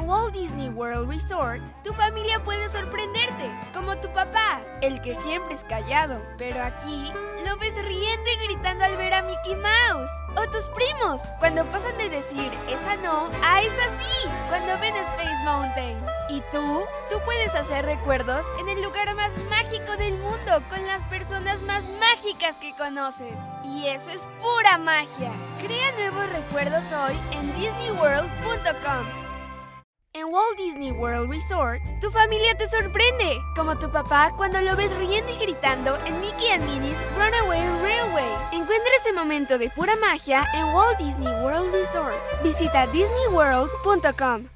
En Walt Disney World Resort, tu familia puede sorprenderte, como tu papá, el que siempre es callado, pero aquí lo ves riendo y gritando al ver a Mickey Mouse. O tus primos, cuando pasan de decir esa no a esa sí, cuando ven Space Mountain. Y tú puedes hacer recuerdos en el lugar más mágico del mundo, con las personas más mágicas que conoces. Y eso es pura magia. Crea nuevos recuerdos hoy en DisneyWorld.com. En Walt Disney World Resort, tu familia te sorprende, como tu papá cuando lo ves riendo y gritando en Mickey and Minnie's Runaway Railway. Encuentra ese momento de pura magia en Walt Disney World Resort. Visita DisneyWorld.com.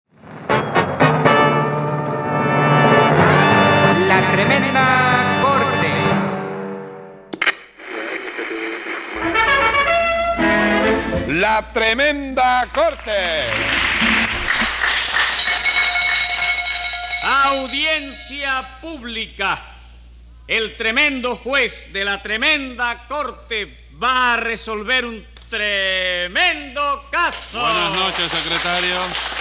La Tremenda Corte. La Tremenda Corte. Audiencia pública. El tremendo juez de la tremenda corte va a resolver un tremendo caso. Buenas noches, secretario.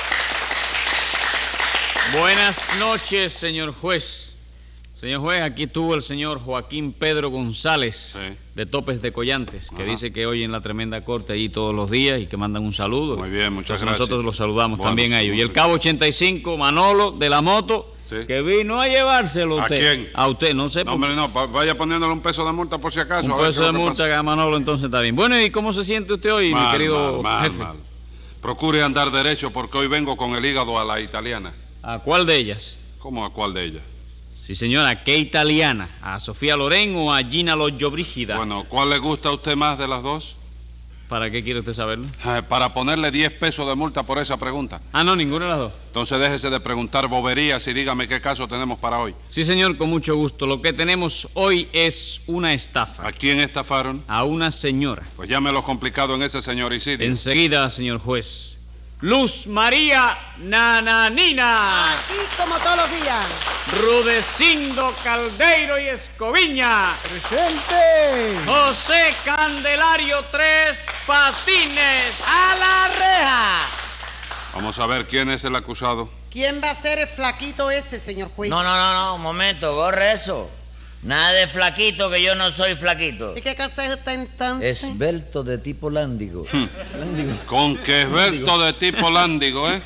Buenas noches, señor juez. Señor juez, aquí estuvo el señor Joaquín Pedro González, Sí. de Topes de Collantes, que Ajá. dice que oye en la tremenda corte allí todos los días y que mandan un saludo. Muy bien, muchas Entonces gracias. nosotros los saludamos Bueno, también a sí, ellos. Y el muy cabo 85, Manolo, de la moto, Sí. que vino a llevárselo a ¿A usted. quién? A usted, no sé. No, hombre, no, vaya poniéndole un peso de multa por si acaso. Un a ver peso qué de es lo que multa pasa. a Manolo, entonces está bien. Bueno, ¿y cómo se siente usted hoy, mi Mal, querido mal, jefe? mal. Procure andar derecho porque hoy vengo con el hígado a la italiana. ¿A cuál de ellas? ¿Cómo a cuál de ellas? Sí, señora, ¿qué italiana? ¿A Sofía Loren o a Gina Lollobrigida? Bueno, ¿cuál le gusta a usted más de las dos? ¿Para qué quiere usted saberlo? Para ponerle 10 pesos de multa por esa pregunta. Ah, no, ninguna de las dos. Entonces déjese de preguntar boberías y dígame qué caso tenemos para hoy. Sí, señor, con mucho gusto. Lo que tenemos hoy es una estafa. ¿A quién estafaron? A una señora. Pues llámelo complicado en ese señoricidio. Enseguida, señor juez. Luz María Nananina. Aquí como todos los días. Rudecindo Caldeiro y Escoviña. ¡Presente! José Candelario Tres Patines. ¡A la reja! Vamos a ver quién es el acusado. ¿Quién va a ser el flaquito ese, señor juez? No, un momento, borre eso. Nada de flaquito, que yo no soy flaquito. ¿Y qué casa es usted entonces? Esbelto de tipo lándigo. Con que esbelto de tipo lándigo, ¿eh?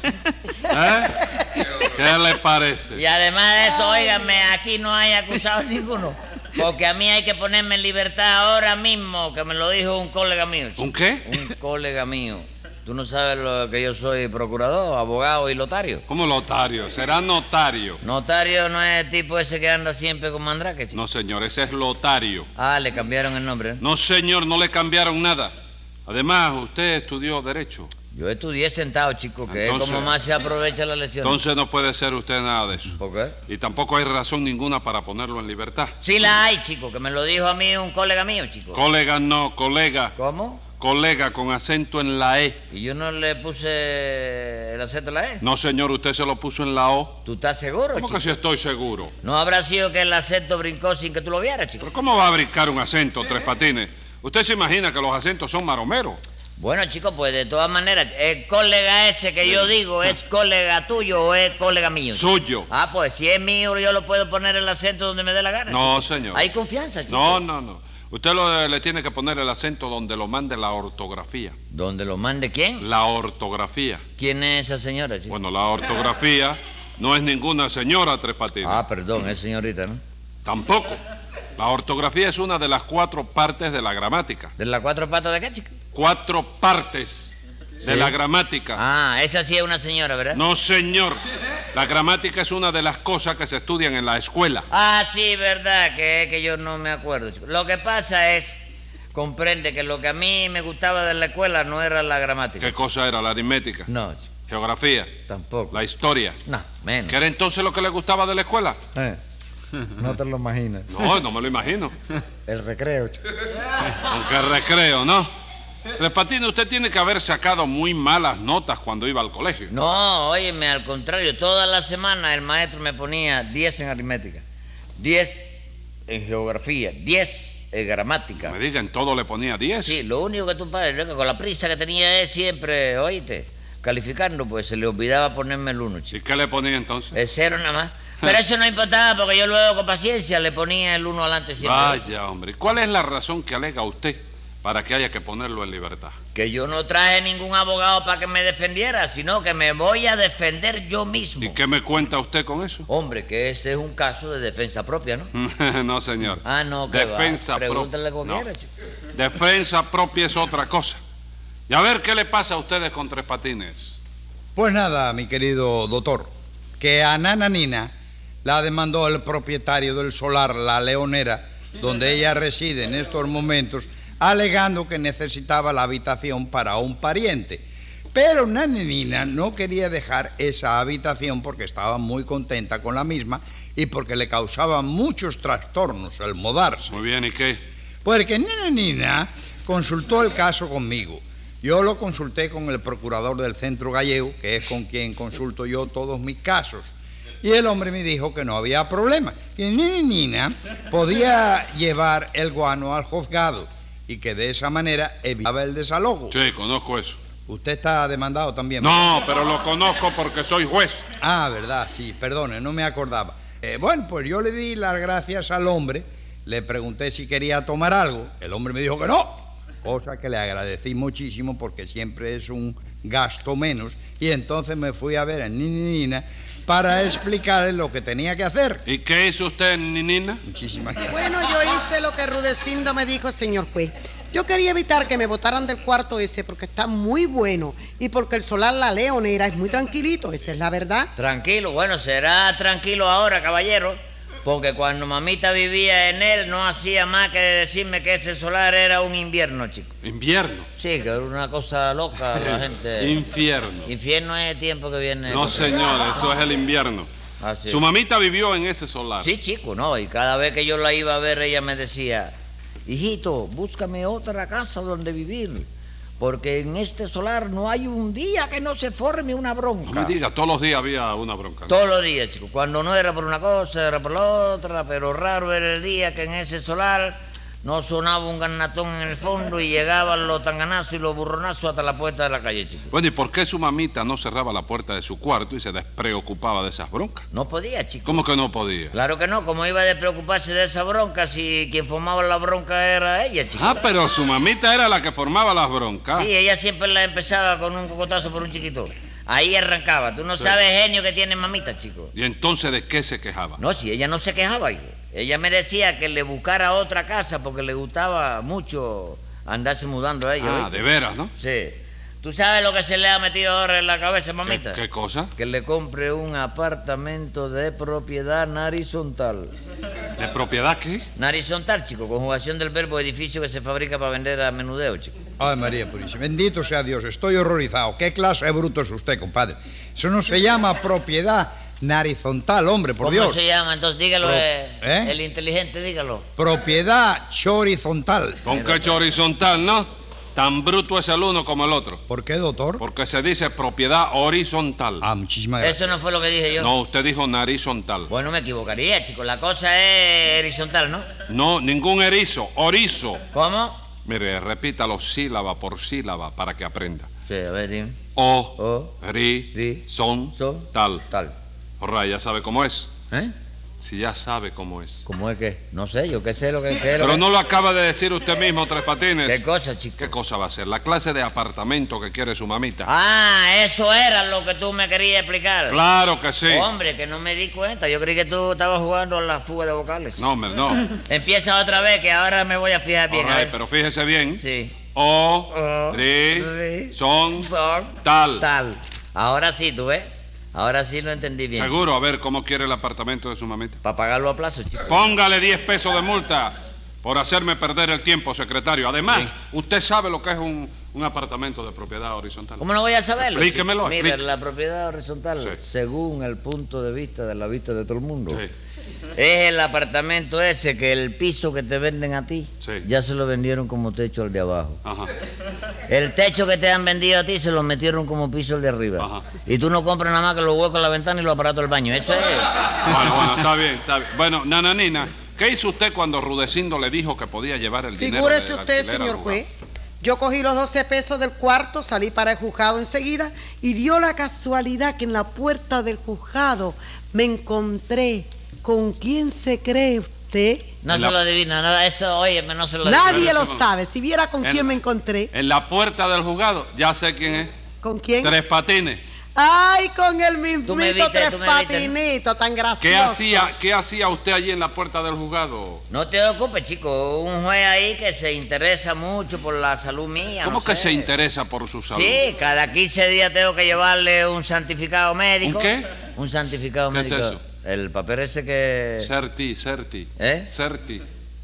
¿Qué le parece? Y además de eso, óigame, aquí no hay acusado ninguno. Porque a mí hay que ponerme en libertad ahora mismo, que me lo dijo un colega mío. chico. ¿Un qué? Un colega mío. ¿Tú no sabes lo que yo soy procurador, abogado y lotario? ¿Cómo lotario? Será notario. Notario no es el tipo ese que anda siempre con mandrake, chico. No, señor, ese es lotario. Ah, le cambiaron el nombre, ¿eh? No, señor, no le cambiaron nada. Además, usted estudió Derecho. Yo estudié sentado, chico, que Entonces- es como más se aprovecha la lección. Entonces no puede ser usted nada de eso. ¿Por qué? Y tampoco hay razón ninguna para ponerlo en libertad. Sí la hay, chico, que me lo dijo a mí un colega mío, chico. Colega no, colega. ¿Cómo? Colega con acento en la E. ¿Y yo no le puse el acento a la E? No, señor, usted se lo puso en la O. ¿Tú estás seguro, ¿Cómo chico? que si estoy seguro? ¿No habrá sido que el acento brincó sin que tú lo vieras, chico? ¿Pero cómo va a brincar un acento, Tres Patines? ¿Usted se imagina que los acentos son maromeros? Bueno, chico, pues de todas maneras, ¿el colega ese que yo digo es colega tuyo o es colega mío? chico? Suyo. Ah, pues si es mío, yo lo puedo poner el acento donde me dé la gana. No, chico. señor. Hay confianza, chico. No. Usted le tiene que poner el acento donde lo mande la ortografía. ¿Donde lo mande quién? La ortografía. ¿Quién es esa señora, chico? Bueno, la ortografía no es ninguna señora, Tres Patines. Ah, perdón, es señorita, ¿no? Tampoco. La ortografía es una de las 4 partes de la gramática. ¿De las 4 patas de acá, chico? 4 partes de Sí. la gramática. Ah, esa sí es una señora, ¿verdad? No, señor. La gramática es una de las cosas que se estudian en la escuela. Ah, sí, verdad, que yo no me acuerdo, chico. Lo que pasa es, comprende que lo que a mí me gustaba de la escuela no era la gramática. ¿Qué cosa era? La aritmética, No, chico, geografía, tampoco. la historia. No, menos. ¿Qué era entonces lo que le gustaba de la escuela? No te lo imaginas. No me lo imagino. El recreo, chico. Aunque recreo, ¿no? Tres Patines, usted tiene que haber sacado muy malas notas cuando iba al colegio. No, óyeme, al contrario, toda la semana el maestro me ponía 10 en aritmética, 10 en geografía, 10 en gramática. Me diga, en todo le ponía 10. Sí, lo único que tú padre, loco, con la prisa que tenía es siempre, oíste, calificando, pues se le olvidaba ponerme el 1, ¿Y chico. qué le ponía entonces? El 0 nada más. Pero eso no importaba porque yo luego con paciencia le ponía el 1 adelante siempre. Vaya, hombre. ¿Cuál es la razón que alega usted para que haya que ponerlo en libertad? Que yo no traje ningún abogado para que me defendiera, sino que me voy a defender yo mismo. ¿Y qué me cuenta usted con eso? Hombre, que ese es un caso de defensa propia, ¿no? No, señor. Ah, no, que Defensa va. Pregúntale propia. cualquiera, No. chico. Defensa propia es otra cosa. Y a ver qué le pasa a ustedes con Tres Patines. Pues nada, mi querido doctor, que a Nananina la demandó el propietario del solar La Leonera, donde ella reside en estos momentos, alegando que necesitaba la habitación para un pariente. Pero Nananina no quería dejar esa habitación porque estaba muy contenta con la misma y porque le causaba muchos trastornos el mudarse. Muy bien, ¿y qué? Porque Nananina consultó el caso conmigo. Yo lo consulté con el procurador del centro gallego, que es con quien consulto yo todos mis casos. Y el hombre me dijo que no había problema, que Nananina podía llevar el guano al juzgado y que de esa manera evitaba el desalojo. Sí, conozco eso. Usted está demandado también. No, pero lo conozco porque soy juez. Ah, verdad, sí, perdone, no me acordaba. Bueno, pues yo le di las gracias al hombre, le pregunté si quería tomar algo, el hombre me dijo que no, cosa que le agradecí muchísimo porque siempre es un gasto menos, y entonces me fui a ver a Nananina para explicarle lo que tenía que hacer. ¿Y qué hizo usted, Ninina? Muchísimas gracias. Bueno, yo hice lo que Rudecindo me dijo, señor juez. Yo quería evitar que me botaran del cuarto ese porque está muy bueno y porque el solar La Leonera es muy tranquilito, esa es la verdad. Tranquilo, bueno, será tranquilo ahora, caballero, porque cuando mamita vivía en él no hacía más que decirme que ese solar era un invierno, chico. ¿Invierno? Sí, que era una cosa loca la gente. Infierno. Infierno es el tiempo que viene. No, señor, eso es el invierno. Ah, sí. Su mamita vivió en ese solar. Sí, chico, no, y cada vez que yo la iba a ver ella me decía, hijito, búscame otra casa donde vivir, porque en este solar no hay un día que no se forme una bronca. No me diga, todos los días había una bronca, ¿no? Todos los días, chico. Cuando no era por una cosa, era por la otra, pero raro era el día que en ese solar no sonaba un garnatón en el fondo y llegaban los tanganazos y los burronazos hasta la puerta de la calle, chico. Bueno, ¿y por qué su mamita no cerraba la puerta de su cuarto y se despreocupaba de esas broncas? No podía, chico. ¿Cómo que no podía? Claro que no, como iba a despreocuparse de esa bronca si quien formaba la bronca era ella, chico. Ah, pero su mamita era la que formaba las broncas. Sí, ella siempre la empezaba con un cocotazo por un chiquito. Ahí arrancaba. Tú no sabes el genio que tiene mamita, chico. ¿Y entonces de qué se quejaba? No, si ella no se quejaba, hijo. Ella me decía que le buscara otra casa porque le gustaba mucho andarse mudando a ella. Ah, ¿oíste? de veras, ¿no? Sí. ¿Tú sabes lo que se le ha metido ahora en la cabeza, mamita? ¿Qué cosa? Que le compre un apartamento de propiedad horizontal. ¿De propiedad qué? Horizontal, chico, conjugación del verbo edificio que se fabrica para vender a menudeo, chico. Ay, María Purísima, bendito sea Dios, estoy horrorizado. ¿Qué clase de bruto es usted, compadre? Eso no se llama propiedad horizontal, hombre, por ¿Cómo Dios. se llama? Entonces dígalo, ¿Eh? el inteligente, dígalo. Propiedad horizontal. ¿Con qué horizontal, no? Tan bruto es el uno como el otro. ¿Por qué, doctor? Porque se dice propiedad horizontal. Ah, muchísimas gracias. Eso no fue lo que dije yo. No, usted dijo narizontal. Bueno, me equivocaría, chico. La cosa es horizontal, ¿no? No, ningún erizo, orizo. ¿Cómo? Mire, repítalo sílaba por sílaba para que aprenda. Sí, a ver, dime. O, ri, ri, son, son, tal. Tal. Orra, ya sabe cómo es. ¿Eh? Si ya sabe cómo es. ¿Cómo es que? No sé, yo qué sé lo que es. Pero no lo acaba de decir usted mismo, Tres Patines. ¿Qué cosa, chico? ¿Qué cosa va a ser? La clase de apartamento que quiere su mamita. Ah, eso era lo que tú me querías explicar. Claro que sí. Hombre, que no me di cuenta. Yo creí que tú estabas jugando a la fuga de vocales. No, hombre, no. Empieza otra vez, que ahora me voy a fijar bien. All a right, ver. pero fíjese bien. Sí. O, ri, ri, son, son, tal. Tal. Ahora sí, ¿tú ves? Ahora sí lo entendí bien. Seguro, a ver cómo quiere el apartamento de su mamita. Para pagarlo a plazo, chico. Póngale 10 pesos de multa por hacerme perder el tiempo, secretario. Además, usted sabe lo que es un apartamento de propiedad horizontal. ¿Cómo no voy a saberlo? Explíquemelo, chico? Mira, explique. la propiedad horizontal, Sí. según el punto de vista de la vista de todo el mundo, Sí. es el apartamento ese que el piso que te venden a ti, Sí. ya se lo vendieron como techo al de abajo. Ajá. El techo que te han vendido a ti se lo metieron como piso al de arriba. Ajá. Y tú no compras nada más que los huecos de la ventana y los aparatos del baño. Eso es. Bueno, está bien, está bien. Bueno, Nananina, ¿qué hizo usted cuando Rudecindo le dijo que podía llevar el dinero Figúrese del usted, alquiler al señor lugar? juez, Yo cogí los 12 pesos del cuarto, salí para el juzgado enseguida y dio la casualidad que en la puerta del juzgado me encontré. ¿Con quién se cree usted? No se lo adivina, no, eso, óyeme, no se lo adivina. Nadie lo sabe. Si viera con quién me encontré. En la puerta del juzgado, ya sé quién es. ¿Con quién? Tres Patines. Ay, con el mismito Tú me viste, Tres tú me viste. Patinito, tan gracioso. ¿Qué hacía usted allí en la puerta del juzgado? No te ocupes, chico. Un juez ahí que se interesa mucho por la salud mía. ¿Cómo no que sé. se interesa por su salud? Sí, cada 15 días tengo que llevarle un santificado médico. ¿Un qué? Un santificado ¿Qué es médico. eso? El papel ese que... Certi. ¿Eh? Certi.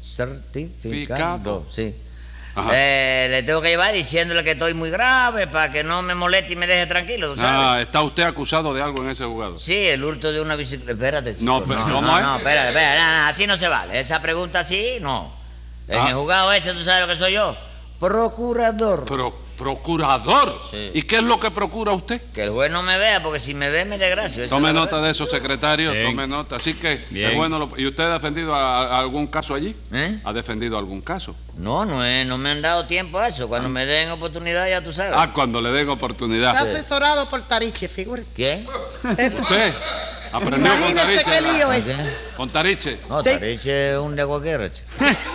Certificado. Sí. Ajá. Le tengo que llevar diciéndole que estoy muy grave para que no me moleste y me deje tranquilo, ¿tú sabes? ¿Está usted acusado de algo en ese juzgado? Sí, el hurto de una bicicleta. Espérate, chico. No, pero ¿cómo es? No, espérate, no, así no se vale. Esa pregunta así, no. En Ah. el juzgado ese, ¿tú sabes lo que soy yo? Procurador. ¿Procurador? Sí. ¿Y qué es lo que procura usted? Que el juez no me vea, porque si me ve me desgracio. Tome nota de eso, secretario, Bien. tome nota. Así que Bien. es bueno. ¿Y usted ha defendido a algún caso allí? ¿Eh? ¿Ha defendido algún caso? No me han dado tiempo a eso. Cuando me den oportunidad, ya tú sabes. Cuando le den oportunidad. Está asesorado por Tariche, fíjese. ¿Quién? ¿Usted aprendió con Imagínese Tariche? qué lío es. ¿Qué? ¿Con Tariche? No, Sí. Tariche es un de cualquiera, chico.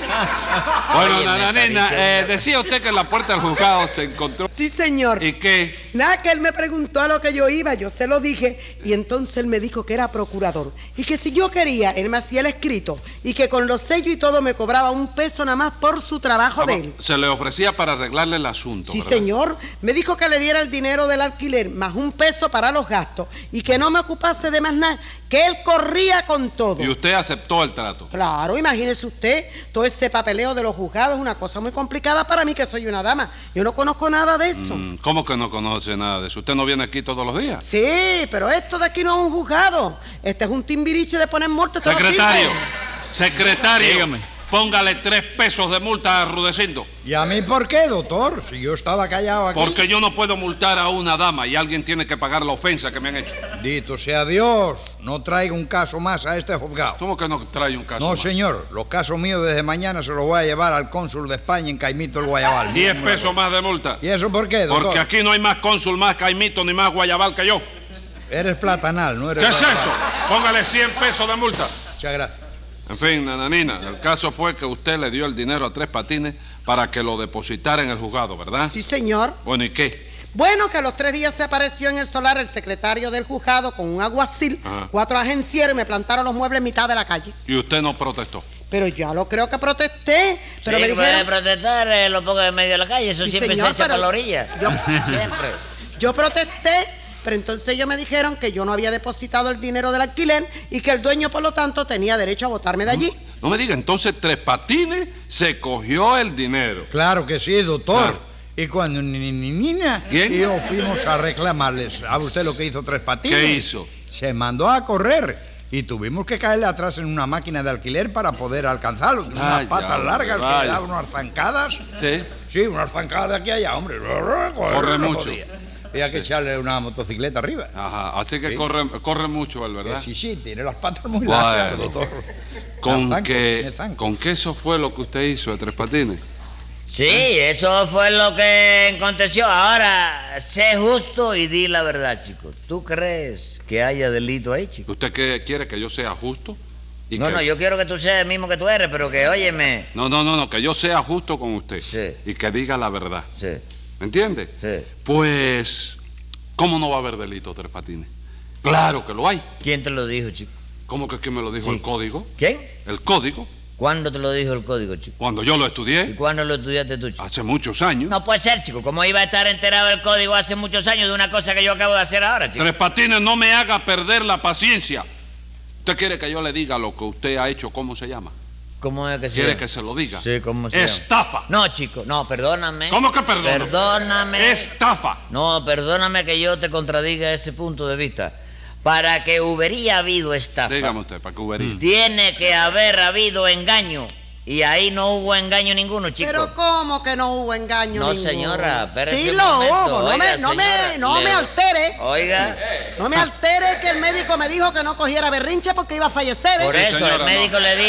Bueno, Óyeme, nananina, Tariche, decía usted que en la puerta del juzgado se encontró... Sí, señor. ¿Y qué? Nada, que él me preguntó a lo que yo iba, yo se lo dije, y entonces él me dijo que era procurador. Y que si yo quería, él me hacía el escrito, y que con los sellos y todo me cobraba un peso nada más por su trabajo de él. Se le ofrecía para arreglarle el asunto, Sí, ¿verdad? señor. Me dijo que le diera el dinero del alquiler, más un peso para los gastos, y que no me ocupase de más nada, que él corría con todo. Y usted aceptó el trato. Claro, imagínese usted, todo ese papeleo de los juzgados es una cosa muy complicada para mí, que soy una dama. Yo no conozco nada de eso. ¿Cómo que no conoce nada de eso? ¿Usted no viene aquí todos los días? Sí, pero esto de aquí no es un juzgado. Este es un timbiriche de poner muerte. todos los Secretario, hijos. secretario, Dígame. póngale 3 pesos de multa a Rudecindo. ¿Y a mí por qué, doctor? Si yo estaba callado aquí. Porque yo no puedo multar a una dama y alguien tiene que pagar la ofensa que me han hecho. Dito sea Dios, no traiga un caso más a este juzgado. ¿Cómo que no trae un caso No, más? señor, los casos míos desde mañana se los voy a llevar al cónsul de España en Caimito el Guayabal. 10 pesos más de multa. ¿Y eso por qué, doctor? Porque aquí no hay más cónsul, más caimito, ni más guayabal que yo. Eres platanal, no eres... ¿Qué es platanal. eso? Póngale 100 pesos de multa. Muchas gracias. En fin, nananina, el caso fue que usted le dio el dinero a Tres Patines para que lo depositara en el juzgado, ¿verdad? Sí, señor. Bueno, ¿y qué? Bueno, que a los 3 días se apareció en el solar el secretario del juzgado con un aguacil, Ajá. 4 agencieros y me plantaron los muebles en mitad de la calle. Y usted no protestó. Pero yo lo creo que protesté. Pero sí, me puede dijeron... protestar lo pongo en medio de la calle. Eso Sí, siempre señor, se echa pero por la orilla. yo- Siempre. Yo protesté, pero entonces ellos me dijeron que yo no había depositado el dinero del alquiler y que el dueño, por lo tanto, tenía derecho a botarme de allí. No me diga, entonces Tres Patines se cogió el dinero. Claro que sí, doctor. Claro. Y cuando niña ¿Quién? y yo fuimos a reclamarles, ¿sabe usted lo que hizo Tres Patines? ¿Qué hizo? Se mandó a correr y tuvimos que caerle atrás en una máquina de alquiler para poder alcanzarlo. Unas Vaya, patas largas que vaya. le daban unas zancadas. Sí. Sí, unas zancadas de aquí a allá, hombre. Corre No mucho. podía. Había que echarle una motocicleta arriba. Ajá, así que Sí. corre mucho él, ¿verdad? Sí, tiene las patas muy largas, Bueno. doctor. ¿Con Zanco, qué, tiene zanco. ¿Con qué eso fue lo que usted hizo de Tres Patines? Sí, eso fue lo que aconteció. Ahora, sé justo y di la verdad, chico. ¿Tú crees que haya delito ahí, chico? ¿Usted quiere que yo sea justo? Y No, que- no, yo quiero que tú seas el mismo que tú eres, pero que óyeme. No, que yo sea justo con usted. Sí. Y que diga la verdad. Sí, ¿Me entiende? sí. Pues, ¿cómo no va a haber delito, Tres Patines? Claro que lo hay. ¿Quién te lo dijo, chico? ¿Cómo que quién me lo dijo? Sí. El código. ¿Quién? El código. ¿Cuándo te lo dijo el código, chico? Cuando yo lo ¿Y estudié, cuándo lo estudiaste tú, chico? hace muchos años. No puede ser, chico. ¿Cómo iba a estar enterado del código hace muchos años de una cosa que yo acabo de hacer ahora, chico? Tres Patines, no me haga perder la paciencia. ¿Usted quiere que yo le diga lo que usted ha hecho? ¿Cómo se llama? ¿Cómo es que se ¿Quiere llama? que se lo diga? Sí, ¿cómo se llama? Estafa. No, chico, no, perdóname. ¿Cómo que perdóname? Perdóname. Estafa. No, perdóname que yo te contradiga ese punto de vista. Para que hubiera habido estafa, Dígame usted, para que hubiera. tiene que haber habido engaño. Y ahí no hubo engaño ninguno, chico. Pero ¿cómo que no hubo engaño No, ninguno? señora, espérese Sí un lo momento. hubo. Oiga, No señora, me altere. Oiga, No me altere que el médico me dijo que no cogiera berrinche porque iba a fallecer. por eso señora, el médico le dijo,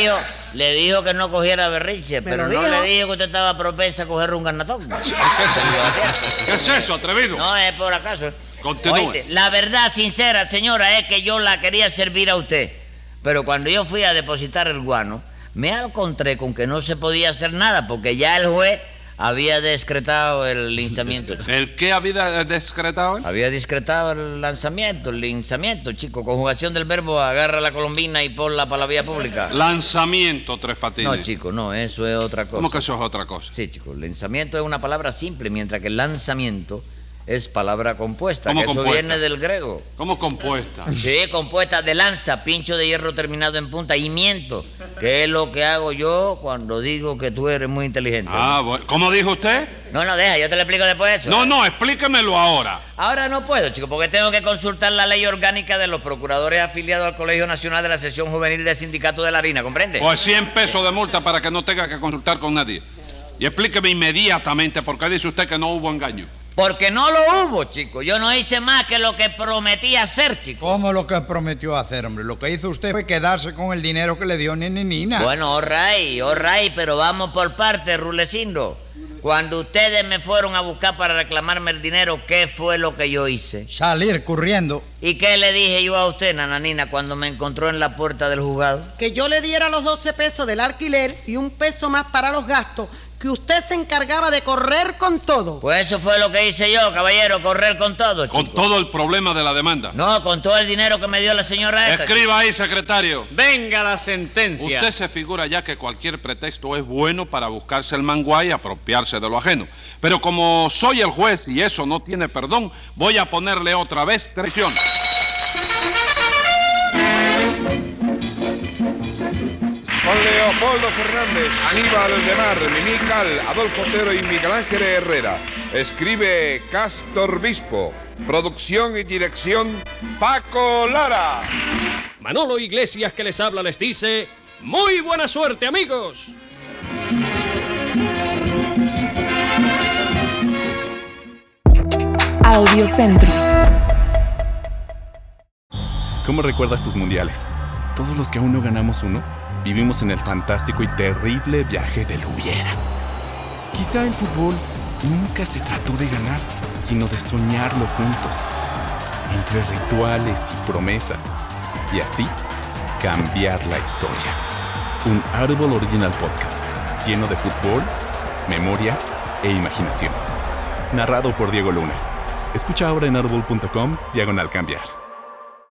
Le dijo que no cogiera berriche, pero no le dijo que usted estaba propensa a coger un garnatón. ¿Qué es eso, atrevido? No, es por acaso. Continúe. Oíste, la verdad sincera, señora, es que yo la quería servir a usted. Pero cuando yo fui a depositar el guano, me encontré con que no se podía hacer nada porque ya el juez había decretado el linchamiento. ¿El qué había decretado? Había discretado el linchamiento, chico. Conjugación del verbo, agarra la colombina y ponla para la vía pública. Lanzamiento, Tres Patines. No, chico, no, eso es otra cosa. ¿Cómo que eso es otra cosa? Sí, chico, lanzamiento es una palabra simple, mientras que el lanzamiento es palabra compuesta. ¿Cómo que compuesta? Eso viene del griego. ¿Cómo compuesta? Sí, compuesta de lanza, pincho de hierro terminado en punta y miento, que es lo que hago yo cuando digo que tú eres muy inteligente. Ah, bueno. ¿Cómo dijo usted? No, deja, yo te lo explico después eso. No, explíquemelo ahora. Ahora no puedo, chico, porque tengo que consultar la ley orgánica de los procuradores afiliados al Colegio Nacional de la Sección Juvenil del Sindicato de la Harina, ¿comprende? Pues 100 pesos de multa para que no tenga que consultar con nadie. Y explíqueme inmediatamente por qué dice usted que no hubo engaño. Porque no lo hubo, chico. Yo no hice más que lo que prometí hacer, chico. ¿Cómo lo que prometió hacer, hombre? Lo que hizo usted fue quedarse con el dinero que le dio Nina. Bueno, all right, pero vamos por partes, Rulecindo. Cuando ustedes me fueron a buscar para reclamarme el dinero, ¿qué fue lo que yo hice? Salir corriendo. ¿Y qué le dije yo a usted, nananina, cuando me encontró en la puerta del juzgado? Que yo le diera los 12 pesos del alquiler y un peso más para los gastos, que usted se encargaba de correr con todo. Pues eso fue lo que hice yo, caballero, correr con todo, chico. Con todo el problema de la demanda. No, con todo el dinero que me dio la señora esta. Escriba ahí, secretario. Venga la sentencia. Usted se figura ya que cualquier pretexto es bueno para buscarse el manguá y apropiarse de lo ajeno. Pero como soy el juez y eso no tiene perdón, voy a ponerle otra vez traición. Con Leopoldo Fernández, Aníbal de Mar, Mimical, Adolfo Otero y Miguel Ángel Herrera. Escribe Castor Bispo. Producción y dirección Paco Lara. Manolo Iglesias, que les habla, les dice: ¡muy buena suerte, amigos! Audiocentro. ¿Cómo recuerdas tus mundiales? Todos los que aún no ganamos uno, vivimos en el fantástico y terrible viaje del hubiera. Quizá el fútbol nunca se trató de ganar, sino de soñarlo juntos, entre rituales y promesas, y así cambiar la historia. Un Audible Original Podcast, lleno de fútbol, memoria e imaginación. Narrado por Diego Luna. Escucha ahora en audible.com/cambiar.